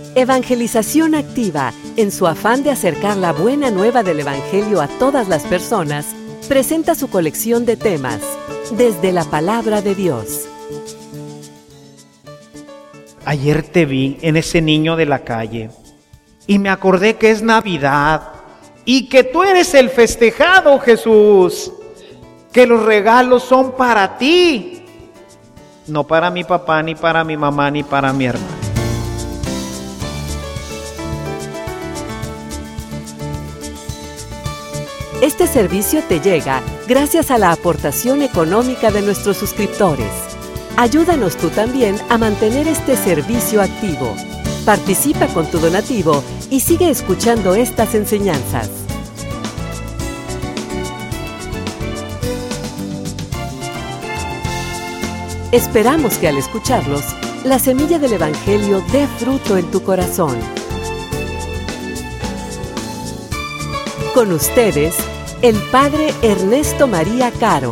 Evangelización Activa, en su afán de acercar la buena nueva del Evangelio a todas las personas, presenta su colección de temas, Desde la Palabra de Dios. Ayer te vi en ese niño de la calle y me acordé que es Navidad y que tú eres el festejado, Jesús, que los regalos son para ti, no para mi papá, ni para mi mamá, ni para mi hermano. Este servicio te llega gracias a la aportación económica de nuestros suscriptores. Ayúdanos tú también a mantener este servicio activo. Participa con tu donativo y sigue escuchando estas enseñanzas. Esperamos que al escucharlos, la semilla del Evangelio dé fruto en tu corazón. Con ustedes, el Padre Ernesto María Caro.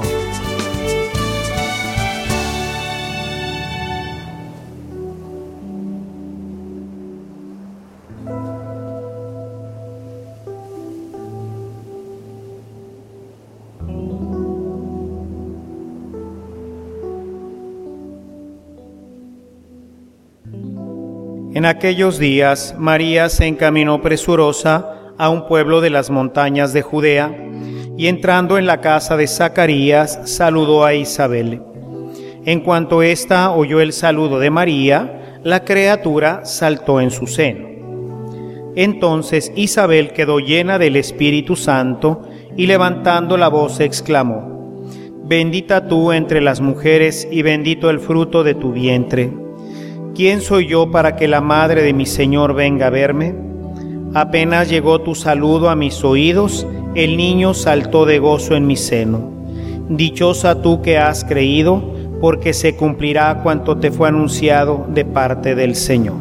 En aquellos días, María se encaminó presurosa a un pueblo de las montañas de Judea, y entrando en la casa de Zacarías, saludó a Isabel. En cuanto ésta oyó el saludo de María, la criatura saltó en su seno. Entonces Isabel quedó llena del Espíritu Santo, y levantando la voz exclamó: Bendita tú entre las mujeres, y bendito el fruto de tu vientre. ¿Quién soy yo para que la madre de mi Señor venga a verme? Apenas llegó tu saludo a mis oídos, el niño saltó de gozo en mi seno. Dichosa tú que has creído, porque se cumplirá cuanto te fue anunciado de parte del Señor.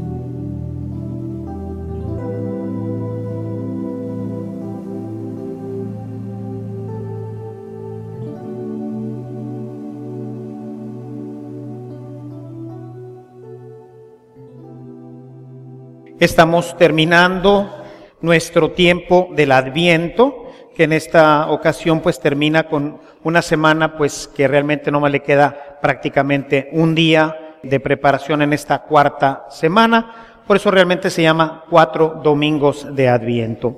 Estamos terminando nuestro tiempo del Adviento, que en esta ocasión pues termina con una semana pues que realmente no me le queda prácticamente un día de preparación en esta cuarta semana, por eso realmente se llama 4 domingos de Adviento.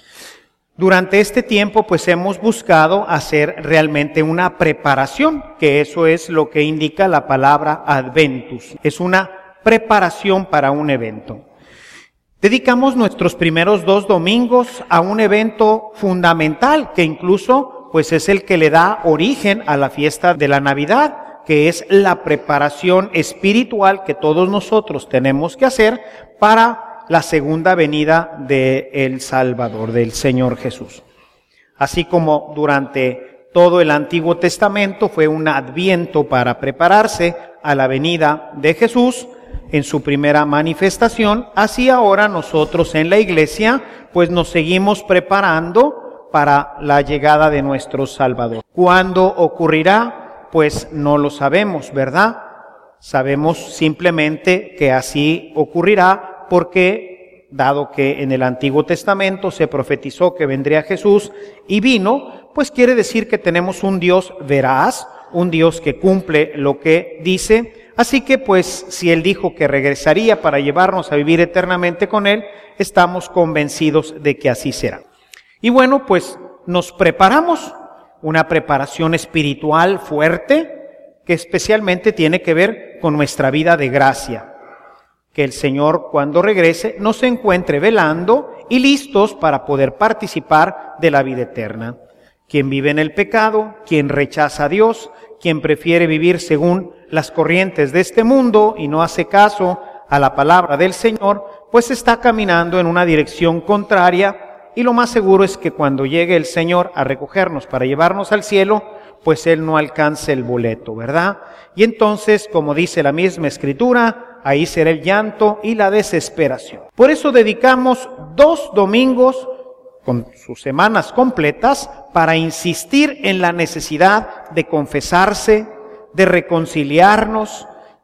Durante este tiempo pues hemos buscado hacer realmente una preparación, que eso es lo que indica la palabra Adventus, es una preparación para un evento. Dedicamos nuestros primeros 2 domingos a un evento fundamental que incluso pues es el que le da origen a la fiesta de la Navidad, que es la preparación espiritual que todos nosotros tenemos que hacer para la segunda venida del Salvador, del Señor Jesús. Así como durante todo el Antiguo Testamento fue un adviento para prepararse a la venida de Jesús en su primera manifestación, así ahora nosotros en la iglesia pues nos seguimos preparando para la llegada de nuestro Salvador. ¿Cuándo ocurrirá? Pues no lo sabemos, ¿verdad? Sabemos simplemente que así ocurrirá porque, dado que en el Antiguo Testamento se profetizó que vendría Jesús y vino, pues quiere decir que tenemos un Dios veraz, un Dios que cumple lo que dice. Así que pues si Él dijo que regresaría para llevarnos a vivir eternamente con Él, estamos convencidos de que así será. Y bueno, pues nos preparamos, una preparación espiritual fuerte que especialmente tiene que ver con nuestra vida de gracia. Que el Señor cuando regrese nos encuentre velando y listos para poder participar de la vida eterna. Quien vive en el pecado, quien rechaza a Dios, quien prefiere vivir según las corrientes de este mundo y no hace caso a la palabra del Señor, pues está caminando en una dirección contraria, y lo más seguro es que cuando llegue el Señor a recogernos para llevarnos al cielo, pues Él no alcance el boleto, ¿verdad? Y entonces, como dice la misma Escritura, ahí será el llanto y la desesperación. Por eso dedicamos 2 domingos con sus semanas completas para insistir en la necesidad de confesarse, de reconciliarnos,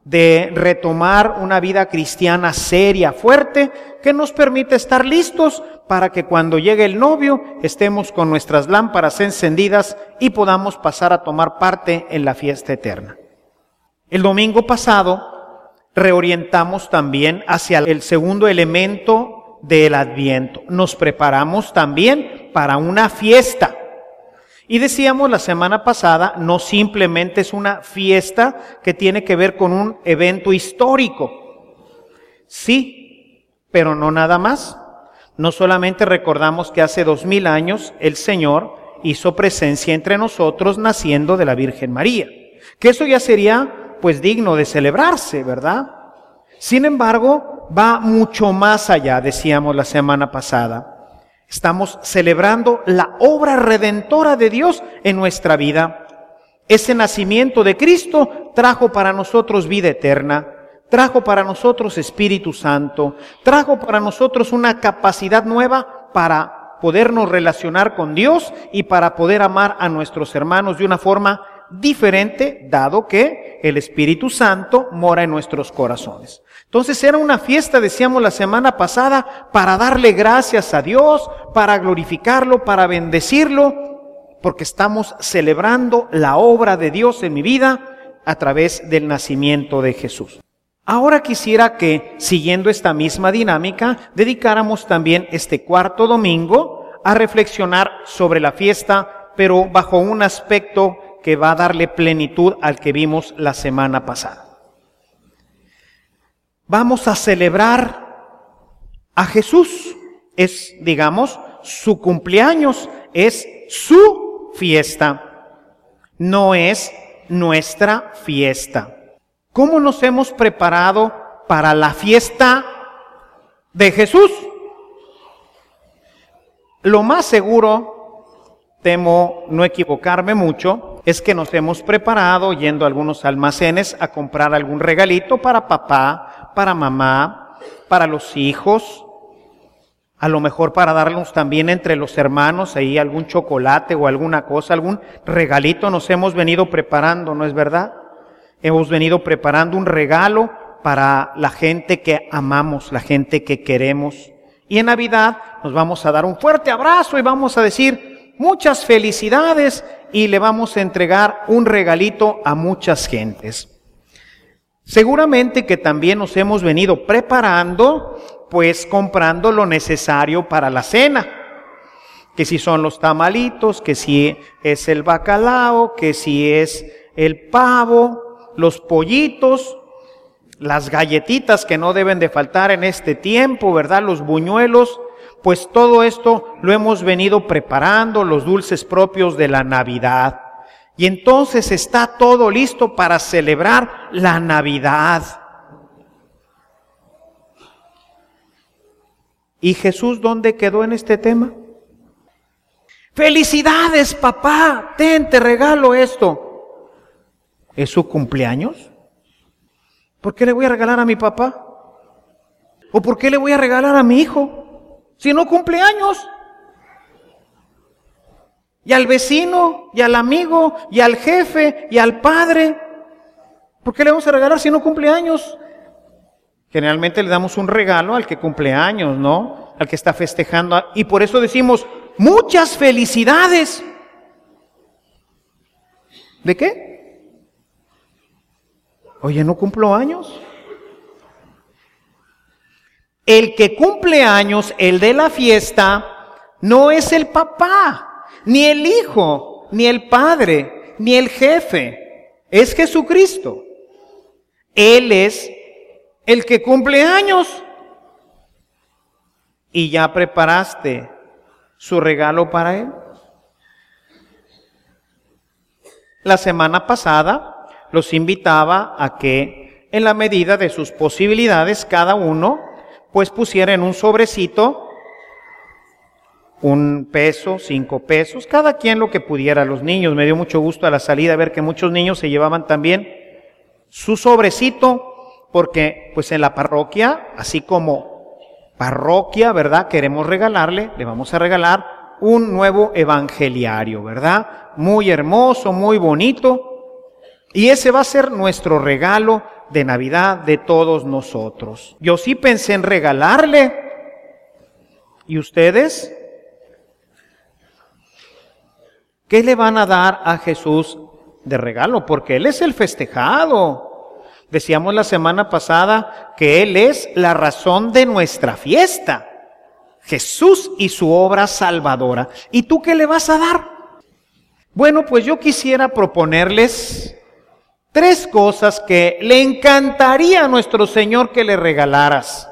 de retomar una vida cristiana seria, fuerte, que nos permite estar listos para que cuando llegue el novio estemos con nuestras lámparas encendidas y podamos pasar a tomar parte en la fiesta eterna. El domingo pasado reorientamos también hacia el segundo elemento del Adviento. Nos preparamos también para una fiesta. Y decíamos la semana pasada, no simplemente es una fiesta que tiene que ver con un evento histórico. Sí, pero no nada más. No solamente recordamos que hace 2000 años el Señor hizo presencia entre nosotros naciendo de la Virgen María. Que eso ya sería pues digno de celebrarse, ¿verdad? Sin embargo, va mucho más allá, decíamos la semana pasada. Estamos celebrando la obra redentora de Dios en nuestra vida. Ese nacimiento de Cristo trajo para nosotros vida eterna, trajo para nosotros Espíritu Santo, trajo para nosotros una capacidad nueva para podernos relacionar con Dios y para poder amar a nuestros hermanos de una forma diferente, dado que el Espíritu Santo mora en nuestros corazones. Entonces era una fiesta, decíamos la semana pasada, para darle gracias a Dios, para glorificarlo, para bendecirlo, porque estamos celebrando la obra de Dios en mi vida a través del nacimiento de Jesús. Ahora quisiera que, siguiendo esta misma dinámica, dedicáramos también este cuarto domingo a reflexionar sobre la fiesta, pero bajo un aspecto que va a darle plenitud al que vimos la semana pasada. Vamos a celebrar a Jesús. Es, digamos, su cumpleaños, es su fiesta, no es nuestra fiesta. ¿Cómo nos hemos preparado para la fiesta de Jesús? Lo más seguro, temo no equivocarme mucho, es que nos hemos preparado yendo a algunos almacenes a comprar algún regalito para papá, para mamá, para los hijos, a lo mejor para darnos también entre los hermanos ahí algún chocolate o alguna cosa, algún regalito nos hemos venido preparando, ¿no es verdad? Hemos venido preparando un regalo para la gente que amamos, la gente que queremos. Y en Navidad nos vamos a dar un fuerte abrazo y vamos a decir muchas felicidades y le vamos a entregar un regalito a muchas gentes. Seguramente que también nos hemos venido preparando, pues comprando lo necesario para la cena. Que si son los tamalitos, que si es el bacalao, que si es el pavo, los pollitos, las galletitas que no deben de faltar en este tiempo, ¿verdad? Los buñuelos, pues todo esto lo hemos venido preparando, los dulces propios de la Navidad. Y entonces está todo listo para celebrar la Navidad. ¿Y Jesús dónde quedó en este tema? ¡Felicidades, papá! Te regalo esto. ¿Es su cumpleaños? ¿Por qué le voy a regalar a mi papá? ¿O por qué le voy a regalar a mi hijo? Si no cumple años. Y al vecino, y al amigo, y al jefe, y al padre. ¿Por qué le vamos a regalar si no cumple años? Generalmente le damos un regalo al que cumple años, ¿no? Al que está festejando. Y por eso decimos, muchas felicidades. ¿De qué? Oye, ¿no cumplo años? El que cumple años, el de la fiesta, no es el papá, ni el hijo, ni el padre, ni el jefe. Es Jesucristo. Él es el que cumple años. ¿Y ya preparaste su regalo para él? La semana pasada los invitaba a que, en la medida de sus posibilidades, cada uno pues pusiera en un sobrecito $1, $5, cada quien lo que pudiera. Los niños, me dio mucho gusto a la salida ver que muchos niños se llevaban también su sobrecito, porque pues en la parroquia, así como parroquia, ¿verdad? Queremos regalarle, le vamos a regalar un nuevo evangeliario, ¿verdad? Muy hermoso, muy bonito. Y ese va a ser nuestro regalo de Navidad de todos nosotros. Yo sí pensé en regalarle. ¿Y ustedes? ¿Qué le van a dar a Jesús de regalo? Porque Él es el festejado. Decíamos la semana pasada que Él es la razón de nuestra fiesta. Jesús y su obra salvadora. ¿Y tú qué le vas a dar? Bueno, pues yo quisiera proponerles 3 cosas que le encantaría a nuestro Señor que le regalaras.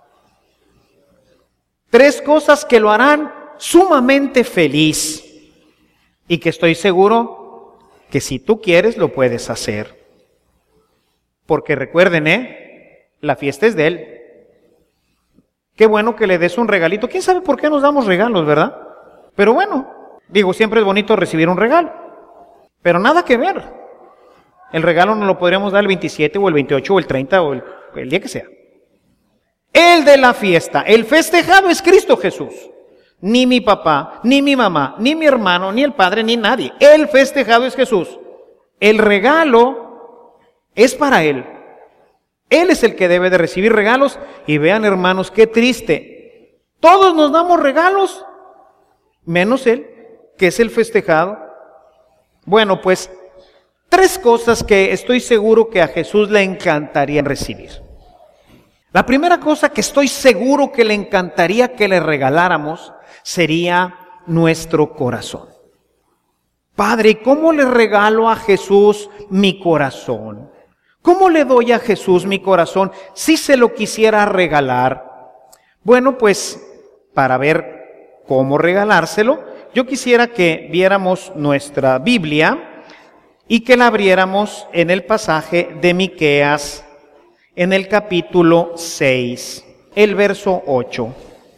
3 cosas que lo harán sumamente feliz y que estoy seguro que si tú quieres lo puedes hacer. Porque recuerden, la fiesta es de Él. Qué bueno que le des un regalito. ¿Quién sabe por qué nos damos regalos, verdad? Pero bueno, digo, siempre es bonito recibir un regalo. Pero nada que ver. El regalo nos lo podríamos dar el 27 o el 28 o el 30 o el día que sea. El de la fiesta, el festejado es Cristo Jesús. Ni mi papá, ni mi mamá, ni mi hermano, ni el padre, ni nadie. El festejado es Jesús. El regalo es para Él. Él es el que debe de recibir regalos. Y vean, hermanos, qué triste. Todos nos damos regalos, menos Él, que es el festejado. Bueno, pues 3 cosas que estoy seguro que a Jesús le encantaría recibir. La primera cosa que estoy seguro que le encantaría que le regaláramos sería nuestro corazón. Padre, ¿cómo le regalo a Jesús mi corazón? ¿Cómo le doy a Jesús mi corazón si se lo quisiera regalar? Bueno, pues para ver cómo regalárselo, yo quisiera que viéramos nuestra Biblia y que la abriéramos en el pasaje de Miqueas, en el capítulo 6, el verso 8.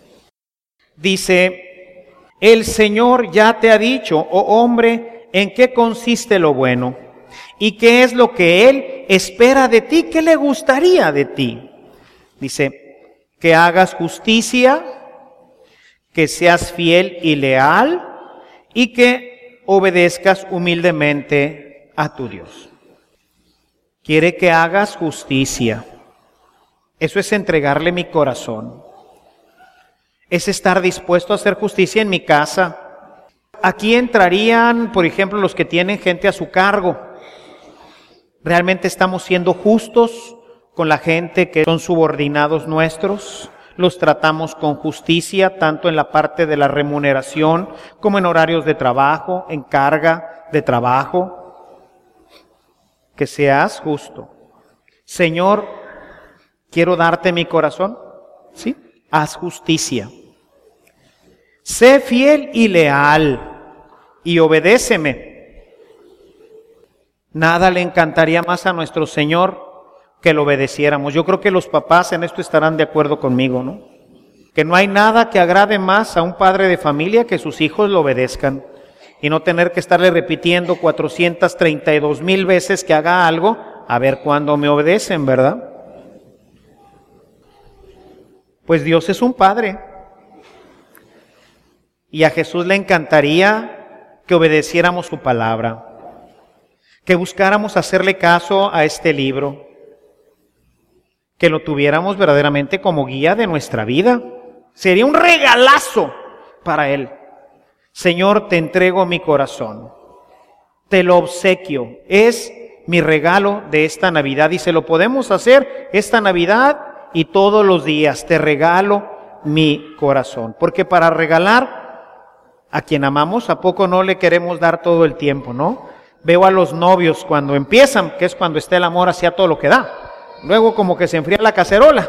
Dice: el Señor ya te ha dicho, oh hombre, en qué consiste lo bueno, y qué es lo que Él espera de ti, qué le gustaría de ti. Dice, que hagas justicia, que seas fiel y leal, y que obedezcas humildemente a tu Dios. Quiere que hagas justicia. Eso es entregarle mi corazón. Es estar dispuesto a hacer justicia en mi casa. Aquí entrarían, por ejemplo, los que tienen gente a su cargo. ¿Realmente estamos siendo justos con la gente que son subordinados nuestros? ¿Los tratamos con justicia tanto en la parte de la remuneración como en horarios de trabajo, en carga de trabajo? Que seas justo. Señor, quiero darte mi corazón. ¿Sí? Haz justicia. Sé fiel y leal y obedéceme. Nada le encantaría más a nuestro Señor que lo obedeciéramos. Yo creo que los papás en esto estarán de acuerdo conmigo, ¿no? Que no hay nada que agrade más a un padre de familia que sus hijos lo obedezcan y no tener que estarle repitiendo 432,000 veces que haga algo, a ver cuándo me obedecen, ¿verdad? Pues Dios es un padre. Y a Jesús le encantaría que obedeciéramos su palabra, que buscáramos hacerle caso a este libro, que lo tuviéramos verdaderamente como guía de nuestra vida. Sería un regalazo para Él. Señor, te entrego mi corazón, te lo obsequio, es mi regalo de esta Navidad y se lo podemos hacer esta Navidad y todos los días. Te regalo mi corazón, porque para regalar a quien amamos, ¿a poco no le queremos dar todo el tiempo, no? Veo a los novios cuando empiezan, que es cuando está el amor hacia todo lo que da. Luego como que se enfría la cacerola.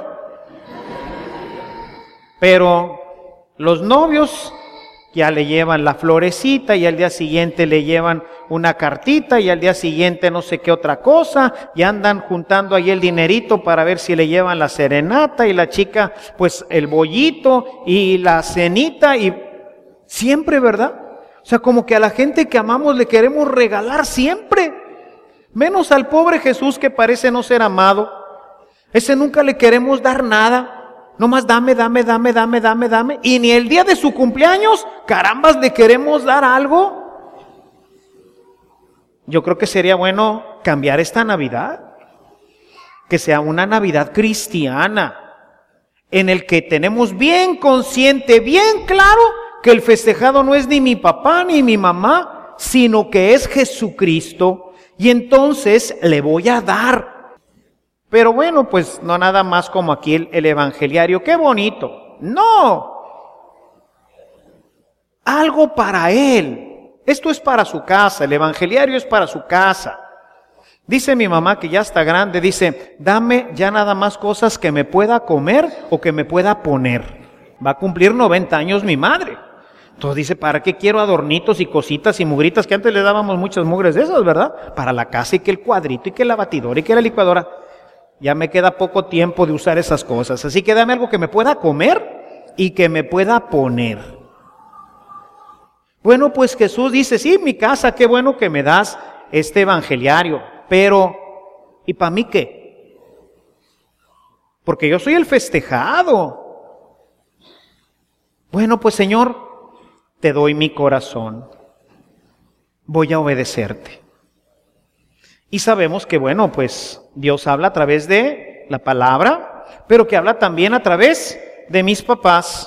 Pero los novios ya le llevan la florecita y al día siguiente le llevan una cartita y al día siguiente no sé qué otra cosa y andan juntando ahí el dinerito para ver si le llevan la serenata y la chica pues el bollito y la cenita y siempre, ¿verdad? O sea, como que a la gente que amamos le queremos regalar siempre, menos al pobre Jesús que parece no ser amado. Ese nunca le queremos dar nada. Nomás dame, y ni el día de su cumpleaños, carambas, le queremos dar algo. Yo creo que sería bueno cambiar esta Navidad que sea una Navidad cristiana, en el que tenemos bien consciente, bien claro, que el festejado no es ni mi papá ni mi mamá, sino que es Jesucristo, y entonces le voy a dar. Pero bueno, pues no nada más como aquí el evangeliario, qué bonito. No, algo para él. Esto es para su casa, el evangeliario es para su casa. Dice mi mamá, que ya está grande, dice, dame ya nada más cosas que me pueda comer o que me pueda poner. Va a cumplir 90 años mi madre. Entonces dice, ¿para qué quiero adornitos y cositas y mugritas? Que antes le dábamos muchas mugres de esas, ¿verdad? Para la casa, y que el cuadrito, y que la batidora, y que la licuadora. Ya me queda poco tiempo de usar esas cosas. Así que dame algo que me pueda comer y que me pueda poner. Bueno, pues Jesús dice, sí, mi casa, qué bueno que me das este evangeliario. Pero, ¿y para mí qué? Porque yo soy el festejado. Bueno, pues Señor, te doy mi corazón. Voy a obedecerte. Y sabemos que, bueno, pues Dios habla a través de la palabra, pero que habla también a través de mis papás.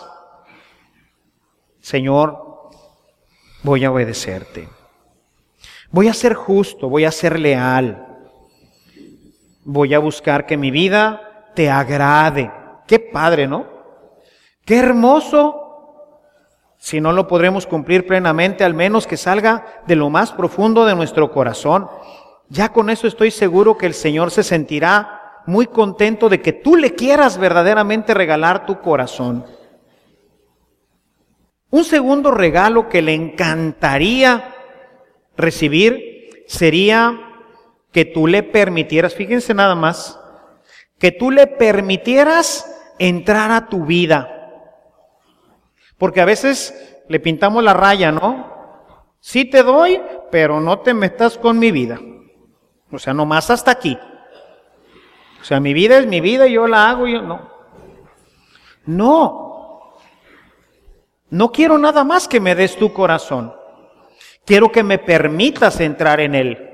Señor, voy a obedecerte. Voy a ser justo, voy a ser leal. Voy a buscar que mi vida te agrade. Qué padre, ¿no? Qué hermoso. Si no lo podremos cumplir plenamente, al menos que salga de lo más profundo de nuestro corazón. Ya con eso estoy seguro que el Señor se sentirá muy contento de que tú le quieras verdaderamente regalar tu corazón. Un segundo regalo que le encantaría recibir sería que tú le permitieras, fíjense nada más, que tú le permitieras entrar a tu vida. Porque a veces le pintamos la raya, ¿no? Sí te doy, pero no te metas con mi vida. O sea, nomás hasta aquí. O sea, mi vida es mi vida y yo la hago, yo no. No quiero nada más que me des tu corazón. Quiero que me permitas entrar en él.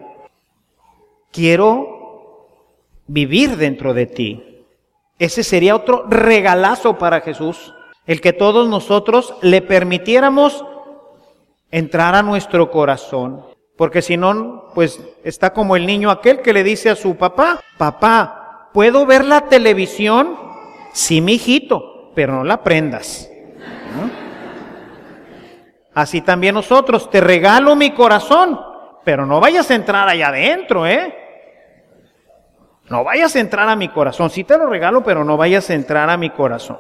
Quiero vivir dentro de ti. Ese sería otro regalazo para Jesús. El que todos nosotros le permitiéramos entrar a nuestro corazón. Porque si no, pues está como el niño aquel que le dice a su papá, papá, ¿puedo ver la televisión? Sí, mijito, pero no la prendas. ¿No? Así también nosotros, te regalo mi corazón, pero no vayas a entrar allá adentro, ¿eh? No vayas a entrar a mi corazón. Sí te lo regalo, pero no vayas a entrar a mi corazón.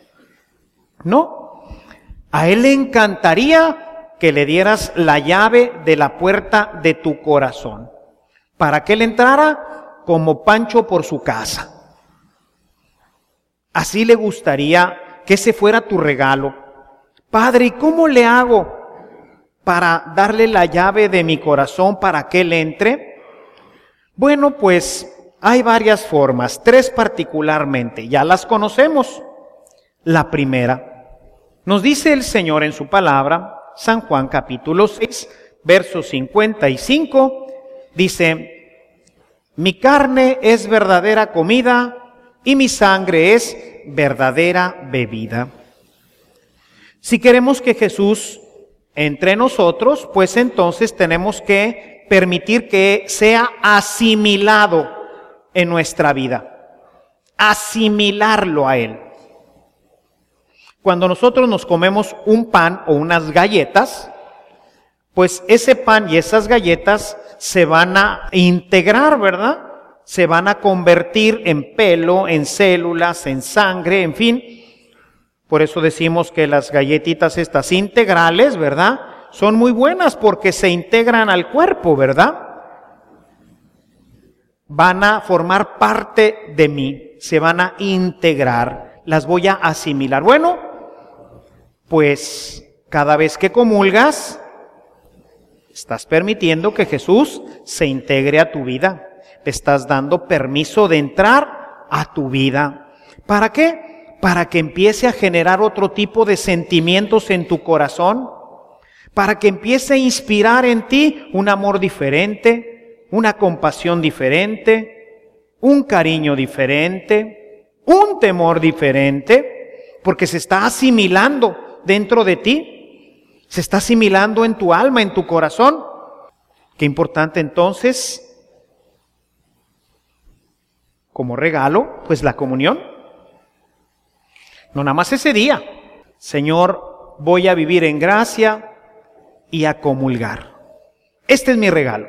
No. A él le encantaría que le dieras la llave de la puerta de tu corazón, para que él entrara como Pancho por su casa. Así le gustaría que ese fuera tu regalo. Padre, ¿y cómo le hago para darle la llave de mi corazón para que él entre? Bueno, pues hay varias formas, 3 particularmente, ya las conocemos. La primera, nos dice el Señor en su palabra, San Juan capítulo 6, verso 55, dice, mi carne es verdadera comida y mi sangre es verdadera bebida. Si queremos que Jesús entre nosotros, pues entonces tenemos que permitir que sea asimilado en nuestra vida. Asimilarlo a Él. Cuando nosotros nos comemos un pan o unas galletas, pues ese pan y esas galletas se van a integrar, ¿verdad? Se van a convertir en pelo, en células, en sangre, en fin. Por eso decimos que las galletitas estas integrales, ¿verdad? Son muy buenas porque se integran al cuerpo, ¿verdad? Van a formar parte de mí, se van a integrar, las voy a asimilar. Bueno, pues cada vez que comulgas, estás permitiendo que Jesús se integre a tu vida. Le estás dando permiso de entrar a tu vida. ¿Para qué? Para que empiece a generar otro tipo de sentimientos en tu corazón, para que empiece a inspirar en ti un amor diferente, una compasión diferente, un cariño diferente, un temor diferente, porque se está asimilando dentro de ti, se está asimilando en tu alma, en tu corazón. Qué importante entonces, como regalo, pues la comunión. No nada más ese día. Señor, voy a vivir en gracia y a comulgar. Este es mi regalo.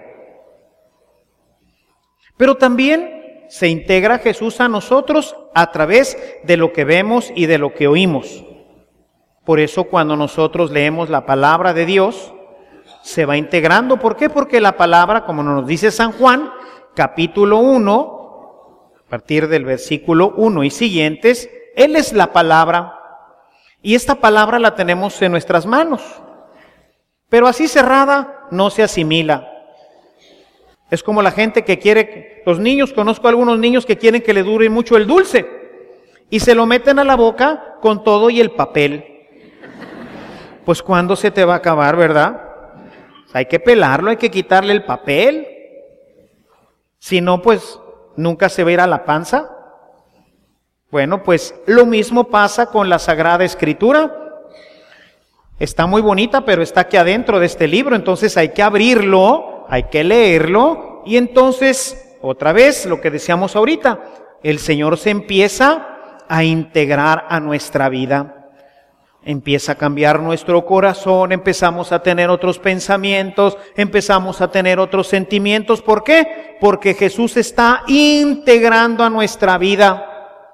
Pero también se integra Jesús a nosotros a través de lo que vemos y de lo que oímos. Por eso cuando nosotros leemos la palabra de Dios, se va integrando. ¿Por qué? Porque la palabra, como nos dice San Juan, capítulo 1, a partir del versículo 1 y siguientes, Él es la palabra. Y esta palabra la tenemos en nuestras manos. Pero así cerrada no se asimila. Es como la gente que quiere, los niños, conozco algunos niños que quieren que le dure mucho el dulce y se lo meten a la boca con todo y el papel. Pues ¿cuándo se te va a acabar, verdad? Hay que pelarlo, hay que quitarle el papel. Si no, pues nunca se va a ir a la panza. Bueno, pues lo mismo pasa con la Sagrada Escritura. Está muy bonita, pero está aquí adentro de este libro, entonces hay que abrirlo, hay que leerlo, y entonces, otra vez, lo que decíamos ahorita, el Señor se empieza a integrar a nuestra vida. Empieza a cambiar nuestro corazón, empezamos a tener otros pensamientos, empezamos a tener otros sentimientos. ¿Por qué? Porque Jesús está integrando a nuestra vida.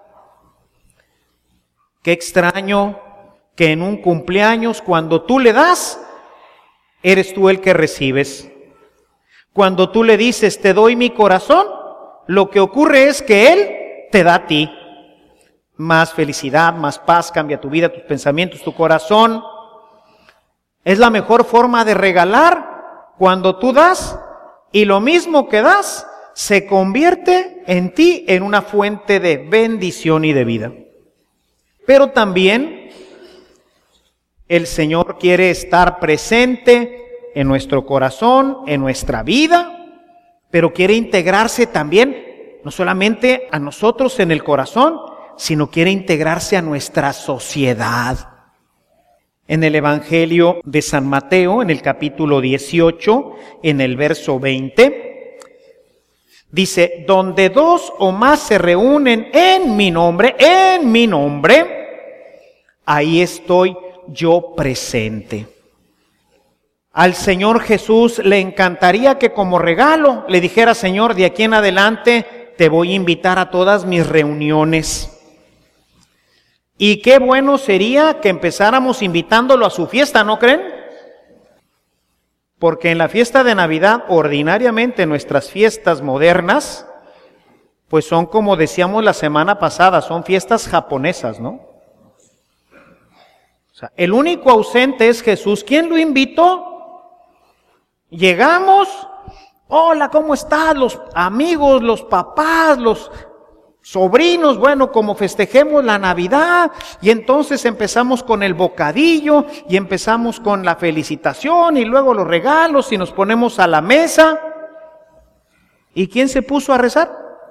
Qué extraño que en un cumpleaños, cuando tú le das, eres tú el que recibes. Cuando tú le dices, te doy mi corazón, lo que ocurre es que Él te da a ti. Más felicidad, más paz, cambia tu vida, tus pensamientos, tu corazón. Es la mejor forma de regalar cuando tú das y lo mismo que das se convierte en ti en una fuente de bendición y de vida. Pero también el Señor quiere estar presente en nuestro corazón, en nuestra vida, pero quiere integrarse también, no solamente a nosotros en el corazón, sino quiere integrarse a nuestra sociedad. En el Evangelio de San Mateo, en el capítulo 18, en el verso 20, dice, donde dos o más se reúnen en mi nombre, ahí estoy yo presente. Al Señor Jesús le encantaría que como regalo le dijera, Señor, de aquí en adelante te voy a invitar a todas mis reuniones. Y qué bueno sería que empezáramos invitándolo a su fiesta, ¿no creen? Porque en la fiesta de Navidad, ordinariamente nuestras fiestas modernas, pues son como decíamos la semana pasada, son fiestas japonesas, ¿no? O sea, el único ausente es Jesús. ¿Quién lo invitó? Llegamos, hola, ¿cómo estás? Los amigos, los papás, los sobrinos, bueno, como festejemos la Navidad, y entonces empezamos con el bocadillo, y empezamos con la felicitación, y luego los regalos, y nos ponemos a la mesa. ¿Y quién se puso a rezar?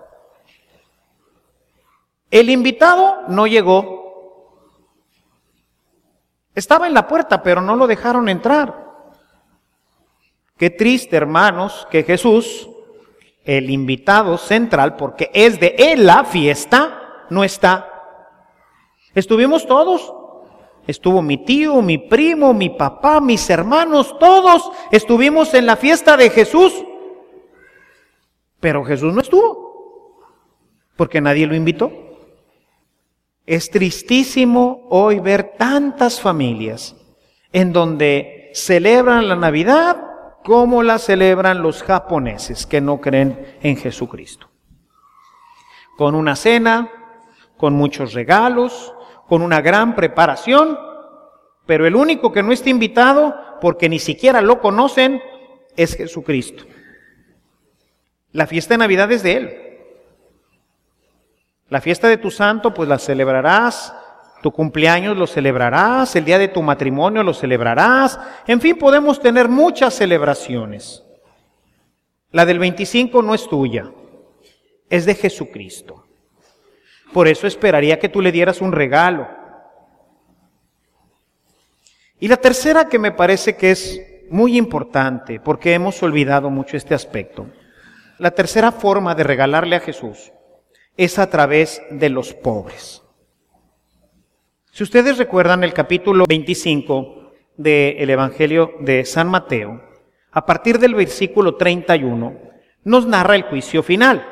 El invitado no llegó. Estaba en la puerta, pero no lo dejaron entrar. Qué triste, hermanos, que Jesús, el invitado central, porque es de Él la fiesta, no está. Estuvimos todos. Estuvo mi tío, mi primo, mi papá, mis hermanos, todos estuvimos en la fiesta de Jesús. Pero Jesús no estuvo, porque nadie lo invitó. Es tristísimo hoy ver tantas familias en donde celebran la Navidad como la celebran los japoneses que no creen en Jesucristo. Con una cena, con muchos regalos, con una gran preparación, pero el único que no está invitado, porque ni siquiera lo conocen, es Jesucristo. La fiesta de Navidad es de Él. La fiesta de tu santo, pues la celebrarás, tu cumpleaños lo celebrarás, el día de tu matrimonio lo celebrarás, en fin, podemos tener muchas celebraciones. La del 25 no es tuya, es de Jesucristo. Por eso esperaría que tú le dieras un regalo. Y la tercera, que me parece que es muy importante, porque hemos olvidado mucho este aspecto. La tercera forma de regalarle a Jesús es a través de los pobres. Si ustedes recuerdan el capítulo 25 del Evangelio de San Mateo, a partir del versículo 31, nos narra el juicio final.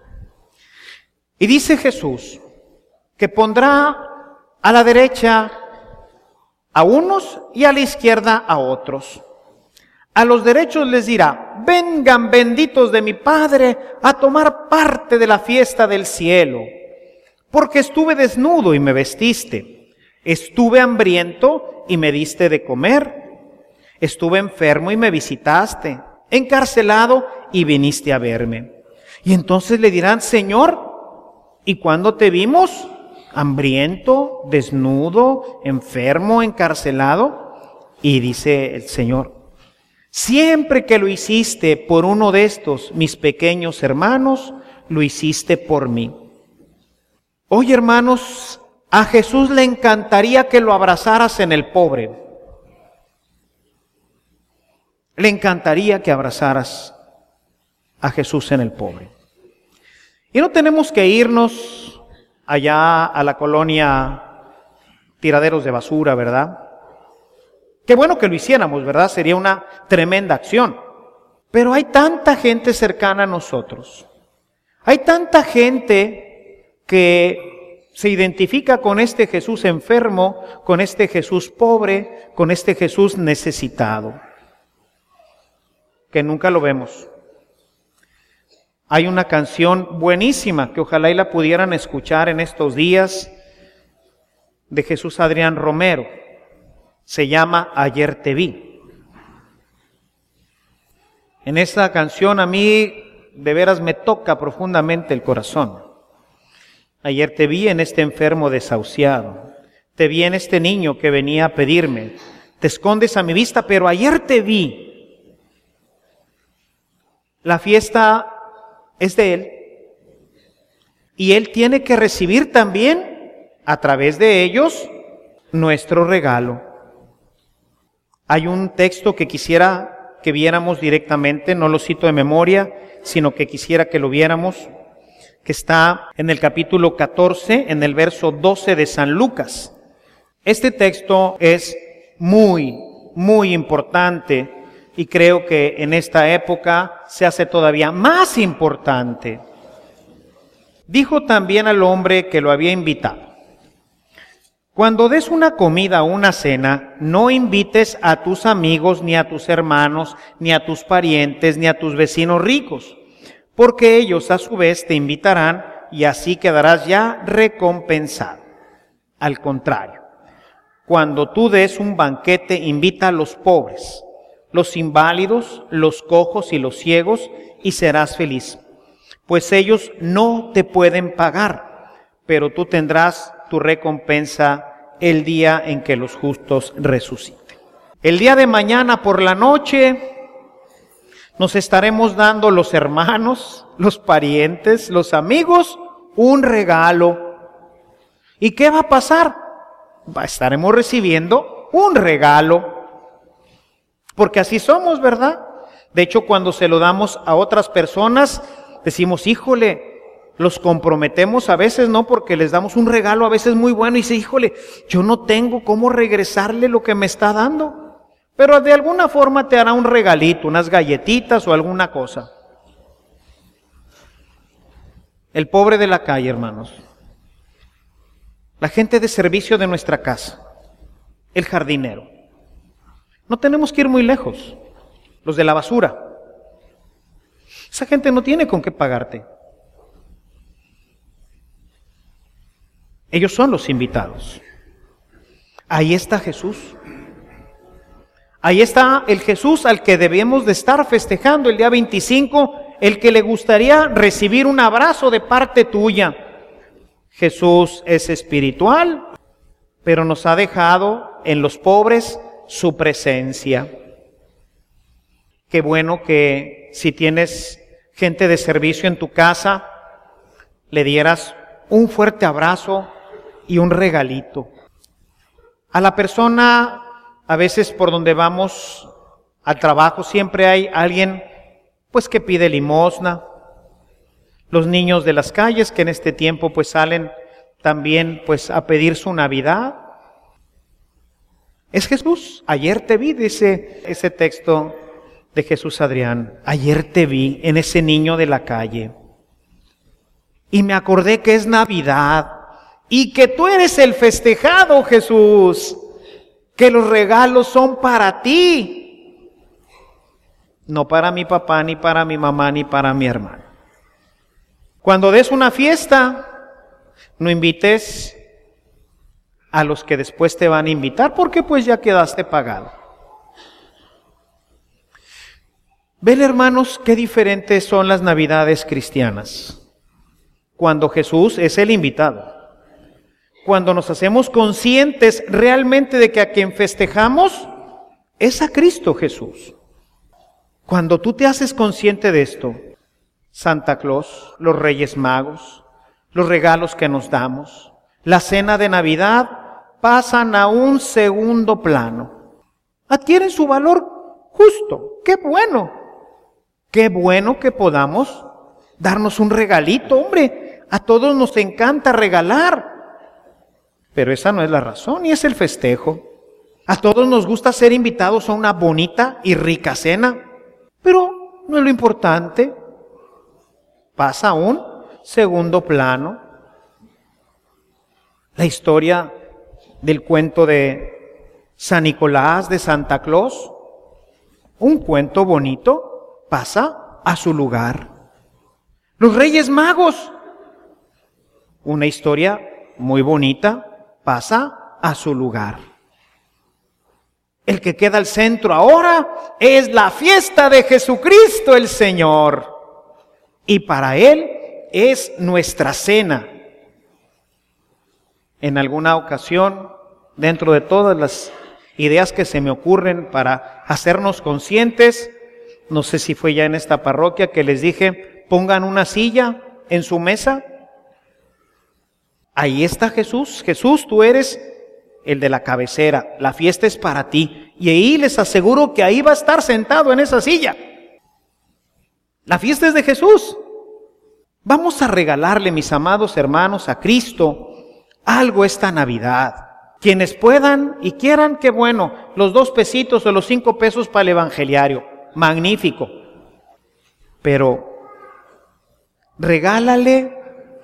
Y dice Jesús que pondrá a la derecha a unos y a la izquierda a otros. A los derechos les dirá: vengan benditos de mi Padre a tomar parte de la fiesta del cielo, porque estuve desnudo y me vestiste, estuve hambriento y me diste de comer, estuve enfermo y me visitaste, encarcelado y viniste a verme. Y entonces le dirán: Señor, ¿y cuándo te vimos? ¿Hambriento, desnudo, enfermo, encarcelado? Y dice el Señor: siempre que lo hiciste por uno de estos, mis pequeños hermanos, lo hiciste por mí. Hoy, hermanos, a Jesús le encantaría que lo abrazaras en el pobre. Le encantaría que abrazaras a Jesús en el pobre. Y no tenemos que irnos allá a la colonia tiraderos de basura, ¿verdad? Qué bueno que lo hiciéramos, ¿verdad? Sería una tremenda acción. Pero hay tanta gente cercana a nosotros. Hay tanta gente que se identifica con este Jesús enfermo, con este Jesús pobre, con este Jesús necesitado, que nunca lo vemos. Hay una canción buenísima que ojalá y la pudieran escuchar en estos días, de Jesús Adrián Romero. Se llama Ayer te vi. En esta canción a mí de veras me toca profundamente el corazón. Ayer te vi en este enfermo desahuciado, te vi en este niño que venía a pedirme, te escondes a mi vista, pero ayer te vi. La fiesta es de Él y Él tiene que recibir también a través de ellos nuestro regalo. Hay un texto que quisiera que viéramos directamente, no lo cito de memoria, sino que quisiera que lo viéramos, que está en el capítulo 14, en el verso 12 de San Lucas. Este texto es muy, muy importante y creo que en esta época se hace todavía más importante. Dijo también al hombre que lo había invitado: cuando des una comida o una cena, no invites a tus amigos, ni a tus hermanos, ni a tus parientes, ni a tus vecinos ricos, porque ellos a su vez te invitarán y así quedarás ya recompensado. Al contrario, cuando tú des un banquete, invita a los pobres, los inválidos, los cojos y los ciegos, y serás feliz, pues ellos no te pueden pagar, pero tú tendrás tu recompensa el día en que los justos resuciten. El día de mañana por la noche nos estaremos dando los hermanos, los parientes, los amigos, un regalo. ¿Y qué va a pasar? Estaremos recibiendo un regalo. Porque así somos, ¿verdad? De hecho, cuando se lo damos a otras personas, decimos: híjole, los comprometemos a veces, ¿no? Porque les damos un regalo a veces muy bueno y dice: híjole, yo no tengo cómo regresarle lo que me está dando. Pero de alguna forma te hará un regalito, unas galletitas o alguna cosa. El pobre de la calle, hermanos. La gente de servicio de nuestra casa. El jardinero. No tenemos que ir muy lejos. Los de la basura. Esa gente no tiene con qué pagarte. Ellos son los invitados. Ahí está Jesús. Ahí está el Jesús al que debemos de estar festejando el día 25, el que le gustaría recibir un abrazo de parte tuya. Jesús es espiritual, pero nos ha dejado en los pobres su presencia. Qué bueno que si tienes gente de servicio en tu casa, le dieras un fuerte abrazo y un regalito. A la persona, a veces por donde vamos al trabajo, siempre hay alguien pues que pide limosna. Los niños de las calles que en este tiempo pues salen también pues a pedir su Navidad. Es Jesús. Ayer te vi, dice ese texto de Jesús Adrián. Ayer te vi en ese niño de la calle. Y me acordé que es Navidad y que tú eres el festejado, Jesús. Que los regalos son para ti. No para mi papá, ni para mi mamá, ni para mi hermano. Cuando des una fiesta, no invites a los que después te van a invitar, porque pues ya quedaste pagado. Ven, hermanos, qué diferentes son las Navidades cristianas. Cuando Jesús es el invitado. Cuando nos hacemos conscientes realmente de que a quien festejamos es a Cristo Jesús. Cuando tú te haces consciente de esto, Santa Claus, los Reyes Magos, los regalos que nos damos, la cena de Navidad pasan a un segundo plano. Adquieren su valor justo. ¡Qué bueno! ¡Qué bueno que podamos darnos un regalito! ¡Hombre! A todos nos encanta regalar. Pero esa no es la razón, y es el festejo. A todos nos gusta ser invitados a una bonita y rica cena, pero no es lo importante. Pasa a un segundo plano. La historia del cuento de San Nicolás, de Santa Claus, un cuento bonito, pasa a su lugar. Los Reyes Magos, una historia muy bonita, pasa a su lugar. El que queda al centro ahora es la fiesta de Jesucristo el Señor. Y para Él es nuestra cena. En alguna ocasión, dentro de todas las ideas que se me ocurren para hacernos conscientes, no sé si fue ya en esta parroquia que les dije, pongan una silla en su mesa. Ahí está Jesús. Jesús, tú eres el de la cabecera. La fiesta es para ti. Y ahí les aseguro que ahí va a estar sentado en esa silla. La fiesta es de Jesús. Vamos a regalarle, mis amados hermanos, a Cristo algo esta Navidad. Quienes puedan y quieran, qué bueno, los 2 pesitos o los 5 pesos para el evangeliario. Magnífico. Pero regálale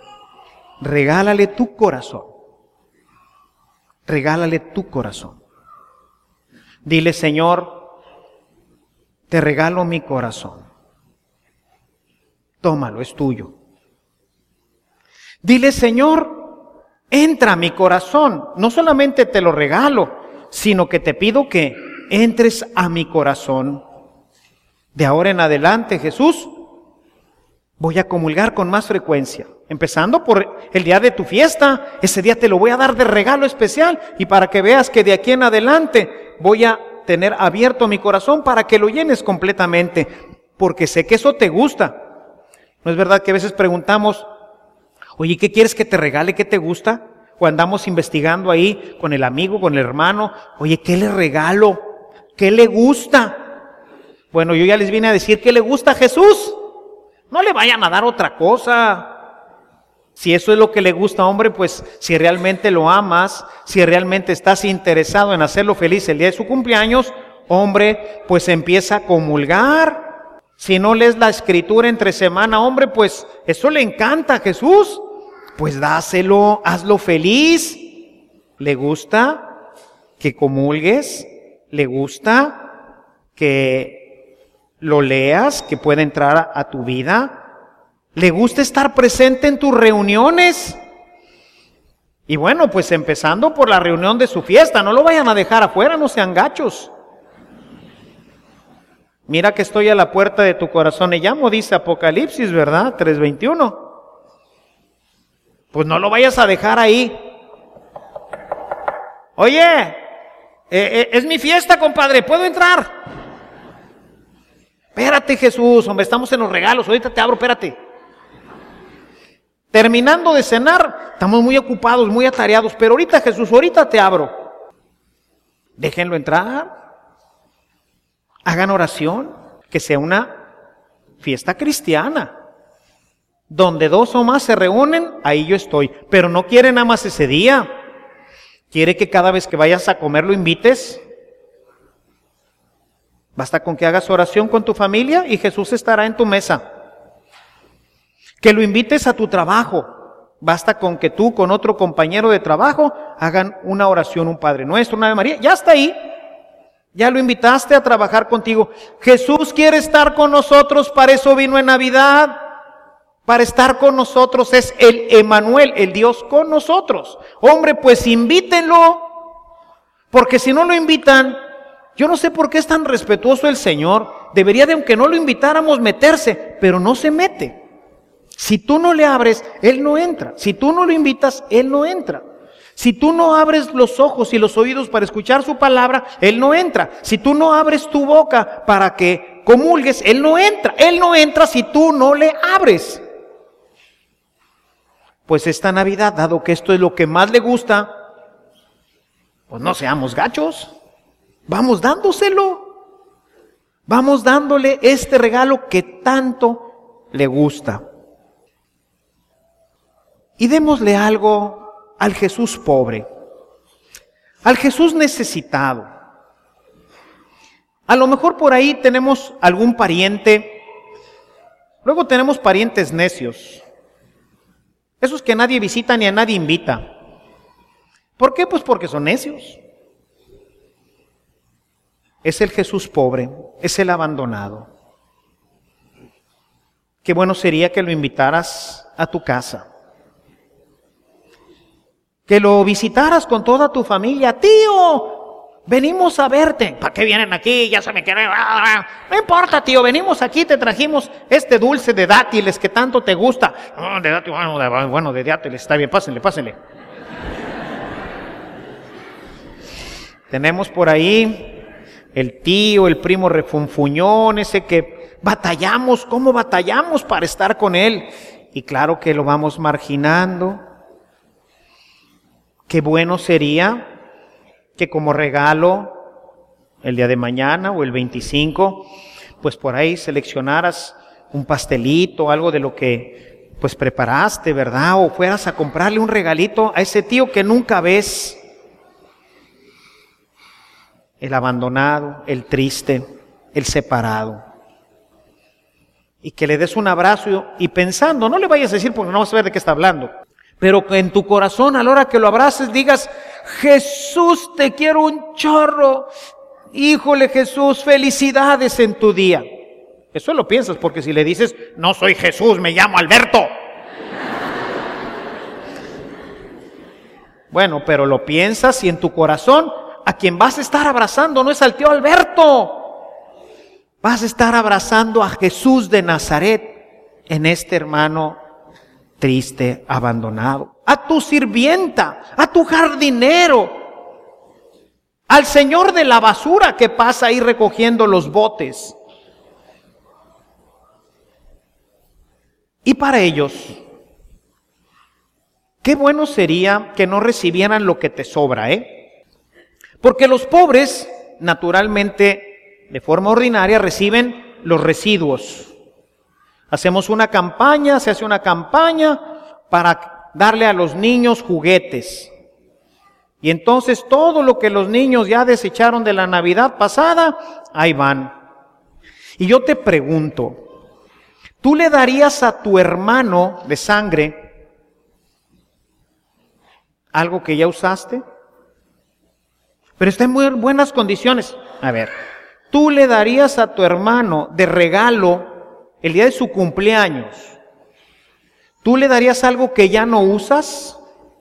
tu corazón. Regálale tu corazón. Dile, Señor, te regalo mi corazón. Tómalo, es tuyo. Dile, Señor, entra a mi corazón. No solamente te lo regalo, sino que te pido que entres a mi corazón. De ahora en adelante, Jesús, voy a comulgar con más frecuencia. Empezando por el día de tu fiesta. Ese día te lo voy a dar de regalo especial. Y para que veas que de aquí en adelante voy a tener abierto mi corazón para que lo llenes completamente. Porque sé que eso te gusta. ¿No es verdad que a veces preguntamos, oye, ¿qué quieres que te regale? ¿Qué te gusta? O andamos investigando ahí con el amigo, con el hermano. Oye, ¿qué le regalo? ¿Qué le gusta? Bueno, yo ya les vine a decir que le gusta a Jesús. No le vayan a dar otra cosa. Si eso es lo que le gusta, hombre, pues si realmente lo amas, si realmente estás interesado en hacerlo feliz el día de su cumpleaños, hombre, pues empieza a comulgar. Si no lees la escritura entre semana, hombre, pues eso le encanta a Jesús. Pues dáselo, hazlo feliz. ¿Le gusta que comulgues? ¿Le gusta que lo leas, que pueda entrar a tu vida? ¿Le gusta estar presente en tus reuniones? Y bueno, pues empezando por la reunión de su fiesta, no lo vayan a dejar afuera, no sean gachos. Mira que estoy a la puerta de tu corazón y llamo, dice Apocalipsis, ¿verdad? 3:21. Pues no lo vayas a dejar ahí. Oye, es mi fiesta, compadre, ¿puedo entrar? Espérate, Jesús, hombre, estamos en los regalos, ahorita te abro, espérate. Terminando de cenar, estamos muy ocupados, muy atareados, pero ahorita Jesús, ahorita te abro. Déjenlo entrar. Hagan oración, que sea una fiesta cristiana. Donde 2 o más se reúnen, ahí yo estoy. Pero no quiere nada más ese día. Quiere que cada vez que vayas a comer lo invites. Basta con que hagas oración con tu familia y Jesús estará en tu mesa. Que lo invites a tu trabajo. Basta con que tú con otro compañero de trabajo hagan una oración, un Padre Nuestro, una Ave María. Ya está ahí. Ya lo invitaste a trabajar contigo. Jesús quiere estar con nosotros, para eso vino en Navidad. Para estar con nosotros, es el Emmanuel, el Dios con nosotros. Hombre, pues invítenlo. Porque si no lo invitan, yo no sé por qué es tan respetuoso el Señor. Debería de, aunque no lo invitáramos, meterse, pero no se mete. Si tú no le abres, Él no entra. Si tú no lo invitas, Él no entra. Si tú no abres los ojos y los oídos para escuchar su palabra, Él no entra. Si tú no abres tu boca para que comulgues, Él no entra. Él no entra si tú no le abres. Pues esta Navidad, dado que esto es lo que más le gusta, pues no seamos gachos. Vamos dándoselo. Vamos dándole este regalo que tanto le gusta. Y démosle algo al Jesús pobre, al Jesús necesitado. A lo mejor por ahí tenemos algún pariente, luego tenemos parientes necios, esos que nadie visita ni a nadie invita. ¿Por qué? Pues porque son necios. Es el Jesús pobre, es el abandonado. Qué bueno sería que lo invitaras a tu casa. Que lo visitaras con toda tu familia. Tío, venimos a verte. ¿Para qué vienen aquí? Ya se me quiere. No importa, tío, venimos aquí, te trajimos este dulce de dátiles que tanto te gusta. Oh, de dátiles, bueno, de dátiles, está bien, pásenle. Tenemos por ahí el tío, el primo refunfuñón, ese que batallamos, ¿cómo batallamos para estar con él? Y claro que lo vamos marginando. Qué bueno sería que como regalo el día de mañana o el 25, pues por ahí seleccionaras un pastelito, algo de lo que pues preparaste, ¿verdad? O fueras a comprarle un regalito a ese tío que nunca ves. El abandonado, el triste, el separado. Y que le des un abrazo y pensando, no le vayas a decir porque no vas a ver de qué está hablando. Pero que en tu corazón, a la hora que lo abraces, digas, Jesús, te quiero un chorro. Híjole, Jesús, felicidades en tu día. Eso lo piensas, porque si le dices, no soy Jesús, me llamo Alberto. Bueno, pero lo piensas y en tu corazón, a quien vas a estar abrazando no es al tío Alberto. Vas a estar abrazando a Jesús de Nazaret, en este hermano triste, abandonado, a tu sirvienta, a tu jardinero, al señor de la basura que pasa ahí recogiendo los botes. Y para ellos, qué bueno sería que no recibieran lo que te sobra, Porque los pobres, naturalmente, de forma ordinaria, reciben los residuos. Hacemos una campaña, se hace una campaña para darle a los niños juguetes. Y entonces todo lo que los niños ya desecharon de la Navidad pasada, ahí van. Y yo te pregunto, ¿tú le darías a tu hermano de sangre algo que ya usaste? Pero está en muy buenas condiciones. A ver, ¿tú le darías a tu hermano de regalo el día de su cumpleaños? ¿Tú le darías algo que ya no usas?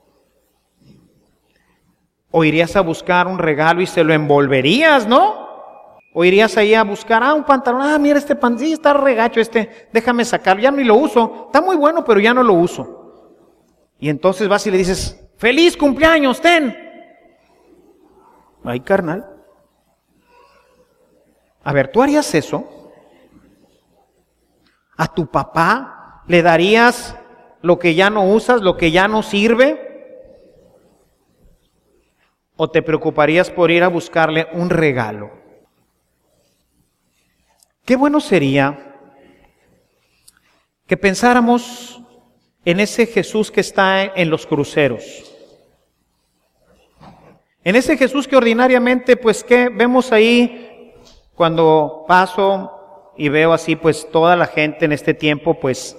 ¿O irías a buscar un regalo y se lo envolverías, no? ¿O irías ahí a buscar, un pantalón, mira este pantalón, sí, está regacho déjame sacarlo, ya ni lo uso, está muy bueno, pero ya no lo uso. Y entonces vas y le dices, ¡feliz cumpleaños, ten! Ay, carnal. A ver, ¿tú harías eso? ¿A tu papá le darías lo que ya no usas, lo que ya no sirve? ¿O te preocuparías por ir a buscarle un regalo? Qué bueno sería que pensáramos en ese Jesús que está en los cruceros. En ese Jesús que ordinariamente, pues, ¿qué vemos ahí cuando paso y veo así, pues, toda la gente en este tiempo, pues,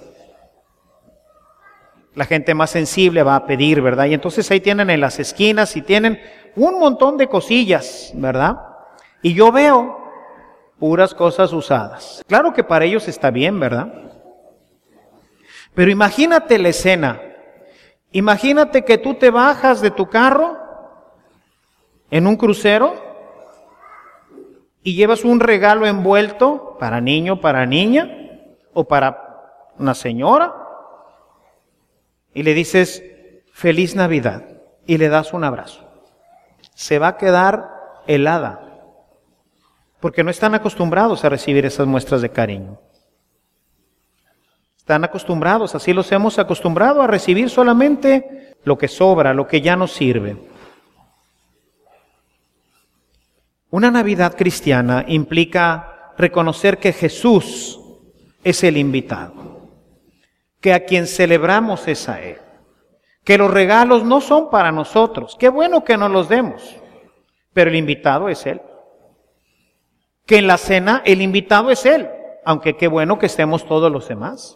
la gente más sensible va a pedir, ¿verdad? Y entonces ahí tienen en las esquinas y tienen un montón de cosillas, ¿verdad? Y yo veo puras cosas usadas. Claro que para ellos está bien, ¿verdad? Pero imagínate la escena. Imagínate que tú te bajas de tu carro en un crucero y llevas un regalo envuelto para niño, para niña o para una señora y le dices feliz Navidad y le das un abrazo. Se va a quedar helada porque no están acostumbrados a recibir esas muestras de cariño. Están acostumbrados, así los hemos acostumbrado a recibir solamente lo que sobra, lo que ya no sirve. Una Navidad cristiana implica reconocer que Jesús es el invitado, que a quien celebramos es a Él, que los regalos no son para nosotros, qué bueno que nos los demos, pero el invitado es Él, que en la cena el invitado es Él, aunque qué bueno que estemos todos los demás.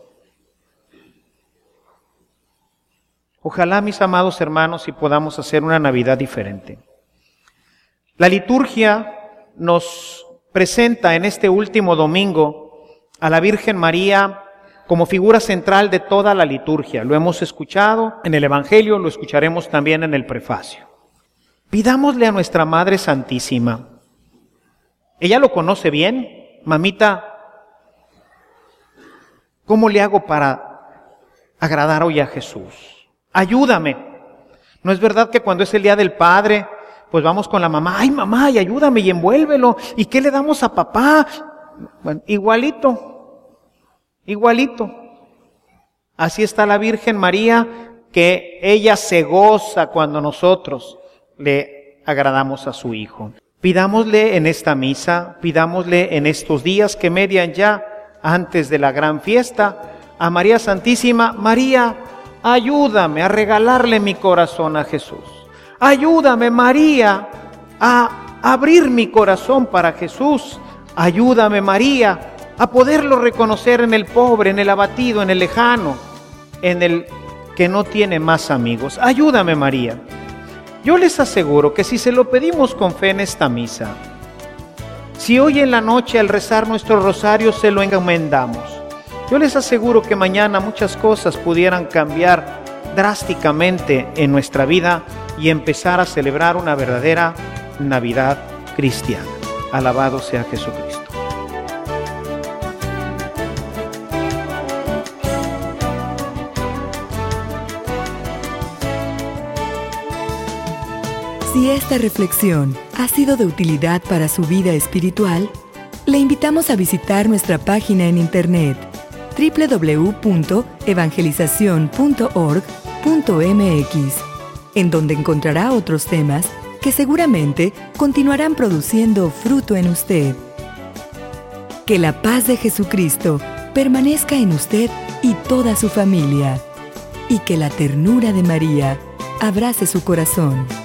Ojalá, mis amados hermanos, y podamos hacer una Navidad diferente. La liturgia nos presenta en este último domingo a la Virgen María como figura central de toda la liturgia. Lo hemos escuchado en el Evangelio, lo escucharemos también en el prefacio. Pidámosle a nuestra Madre Santísima. Ella lo conoce bien. Mamita, ¿cómo le hago para agradar hoy a Jesús? Ayúdame. ¿No es verdad que cuando es el Día del Padre, pues vamos con la mamá, ay mamá, y ayúdame y envuélvelo, ¿y qué le damos a papá? Bueno, igualito. Así está la Virgen María, que ella se goza cuando nosotros le agradamos a su Hijo. Pidámosle en esta misa, pidámosle en estos días que median ya antes de la gran fiesta, a María Santísima, María, ayúdame a regalarle mi corazón a Jesús. Ayúdame, María, a abrir mi corazón para Jesús. Ayúdame, María, a poderlo reconocer en el pobre, en el abatido, en el lejano, en el que no tiene más amigos. Ayúdame, María. Yo les aseguro que si se lo pedimos con fe en esta misa, si hoy en la noche al rezar nuestro rosario se lo encomendamos, yo les aseguro que mañana muchas cosas pudieran cambiar drásticamente en nuestra vida y empezar a celebrar una verdadera Navidad cristiana. Alabado sea Jesucristo. Si esta reflexión ha sido de utilidad para su vida espiritual, le invitamos a visitar nuestra página en internet www.evangelizacion.org.mx, en donde encontrará otros temas que seguramente continuarán produciendo fruto en usted. Que la paz de Jesucristo permanezca en usted y toda su familia, y que la ternura de María abrace su corazón.